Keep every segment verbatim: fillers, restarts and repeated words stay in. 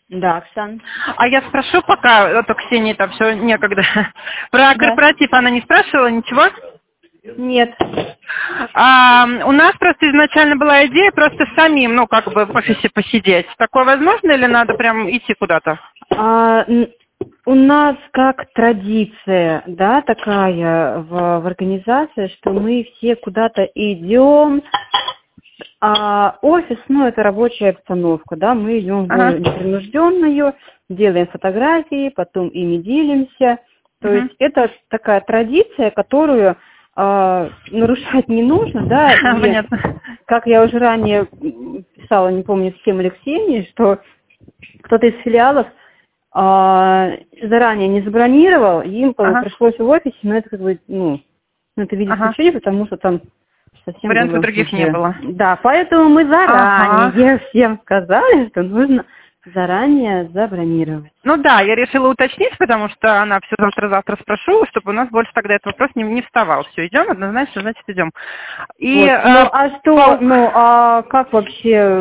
Да, Оксан. А я спрошу пока, а то Ксении там все некогда. Про Да. корпоратив она не спрашивала ничего? Нет. А, у нас просто изначально была идея просто самим, ну, как бы в офисе посидеть. Такое возможно или надо прям идти куда-то? А, н- у нас как традиция, да, такая в, в организации, что мы все куда-то идем. А офис, ну, это рабочая обстановка, да, мы идем в Ага. более непринужденную, делаем фотографии, потом ими делимся. То Мгм. есть это такая традиция, которую а, нарушать не нужно, да, и Понятно. как я уже ранее м, писала, не помню, с кем Алексеем, что кто-то из филиалов а, заранее не забронировал, им как бы Ага. пришлось в офисе, но это как бы, ну, ну, это видит Ага. исключение, потому что там совсем Вариантов было других не уже. было. Да, поэтому мы Ага. заранее всем сказали, что нужно заранее забронировать. Ну да, я решила уточнить, потому что она все завтра-завтра спрошу, чтобы у нас больше тогда этот вопрос не, не вставал. Все, идем, однозначно, значит, идем. И Вот. Ну, э, а что, по- ну, а как вообще э,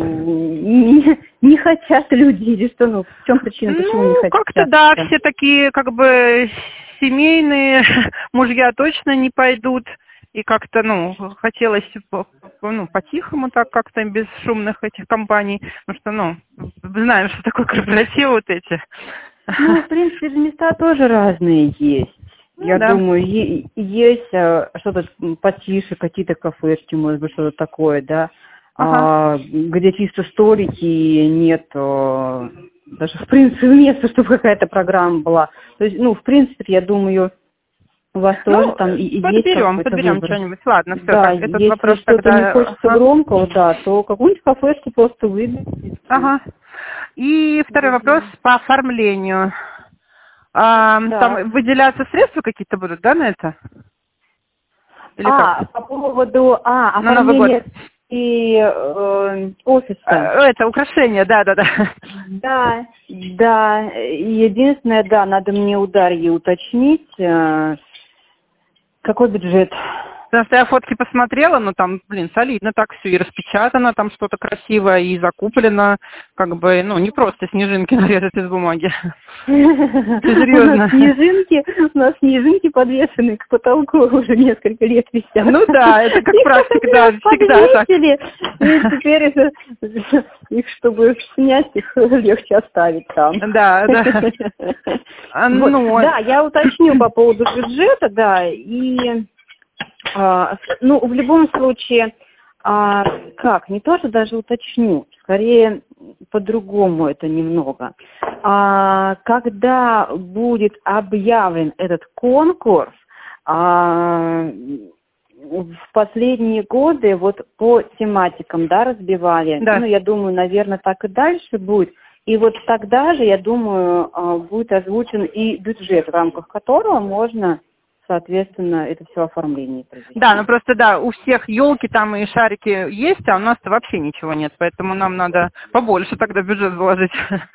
не, не хотят люди или что, ну, в чем причина, почему не ну, как-то хотят? да, все такие как бы семейные, мужья точно не пойдут. И как-то, ну, хотелось по- по- ну, по-тихому так как-то, без шумных этих компаний. Потому что, ну, знаем, что такое корпоративы вот эти. Ну, в принципе, же места тоже разные есть. Ну Я да. думаю, е- есть а, что-то м, потише, какие-то кафешки, может быть, что-то такое, да, Ага. а, где чисто столики, нет а, даже, в принципе, места, чтобы какая-то программа была. То есть, ну, в принципе, я думаю, у вас тоже Ну, там и, и есть подберем, какой-то подберем выбор. что-нибудь. Ладно, все, Да, так, этот если вопрос что-то не тогда... хочется Ага. громкого, да, то какую-нибудь кафешку просто выберите. Ага. И второй вопрос по оформлению. А, Так. там выделяться средства какие-то будут, да, на это? Или как? А, по поводу а, На Новый год. оформления и э, А, офиса. это украшение, да, да, да. Да, да. Единственное, да, надо мне у Дарьи уточнить, э, какой бюджет. Потому что я фотки посмотрела, ну там, блин, солидно так все, и распечатано, там что-то красивое, и закуплено, как бы, ну, не просто снежинки нарезать из бумаги. У нас Серьезно. снежинки, у нас снежинки подвешены к потолку уже несколько лет висят. Ну да, это как Их практика, один да, раз всегда так. подвесили, и теперь это, их, чтобы снять, их легче оставить там. Да, да. А, Вот. ну, Да, я уточню по поводу бюджета, да, и а, ну, в любом случае, а, как, не то, что даже уточню, скорее по-другому это немного. А, когда будет объявлен этот конкурс, а, в последние годы вот по тематикам, да, разбивали, да. ну, я думаю, наверное, так и дальше будет. И вот тогда же, я думаю, а, будет озвучен и бюджет, в рамках которого можно, соответственно, это все оформление провести. Да, ну просто да, у всех елки там и шарики есть, а у нас-то вообще ничего нет, поэтому нам надо побольше тогда бюджет заложить.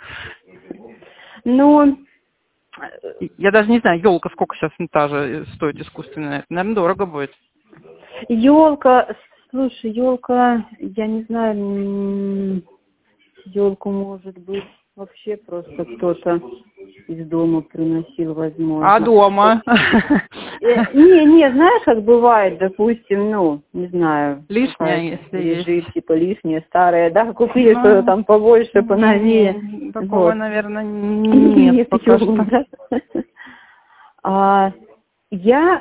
Ну, Я даже не знаю, елка сколько сейчас ну, та же стоит искусственная. Это, наверное, дорого будет. елка, слушай, елка, я не знаю, елку, может быть, вообще просто кто-то из дома приносил, возможно. А дома? Э, Не, не, знаешь, как бывает, допустим, ну, не знаю, Лишняя, какая-то если лежит, есть. типа, лишняя, старая, да, купили что-то Ну, там побольше, поновее, не, такого, вот. наверное, нет Нет пока елок, что. да? А, я,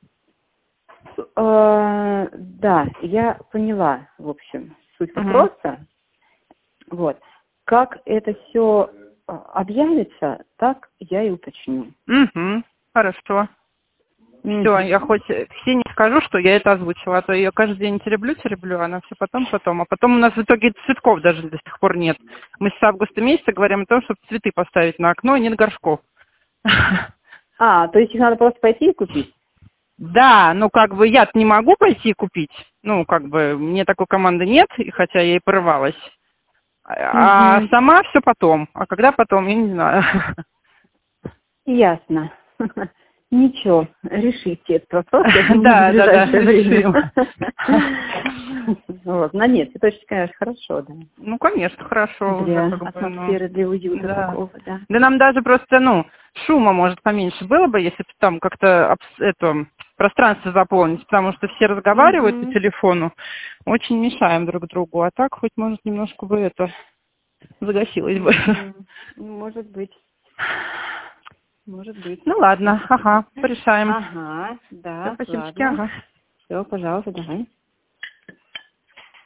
э, да, я поняла, в общем, суть Мгм. вопроса, вот. Как это все объявится, так я и уточню. Мгм. Хорошо. Все, Мгм. я хоть Ксении скажу, что я это озвучила, а то я каждый день тереблю, тереблю, она все потом, потом. А потом у нас в итоге цветков даже до сих пор нет. Мы с августа месяца говорим о том, чтобы цветы поставить на окно, и нет горшков. А, то есть их надо просто пойти и купить? Да, ну как бы я не могу пойти купить, ну как бы мне такой команды нет, и хотя я и порывалась. А Угу. сама все потом. А когда потом, я не знаю. Ясно. Ничего, решите этот вопрос. Да, да, да, решим. Вот, на нет, цветочки, конечно, хорошо, да. Ну, конечно, хорошо. Для уже, как бы, атмосферы, ну, для уюта да. такого, да. Да нам даже просто, ну, шума, может, поменьше было бы, если бы там как-то абс- это пространство заполнить, потому что все разговаривают Мгм. по телефону, очень мешаем друг другу, а так хоть, может, немножко бы это загасилось бы. Мгм. Может быть, может быть. Ну, ладно, ага, порешаем. Ага, Все, да, спасибо, ладно. ага. Все, пожалуйста, давай.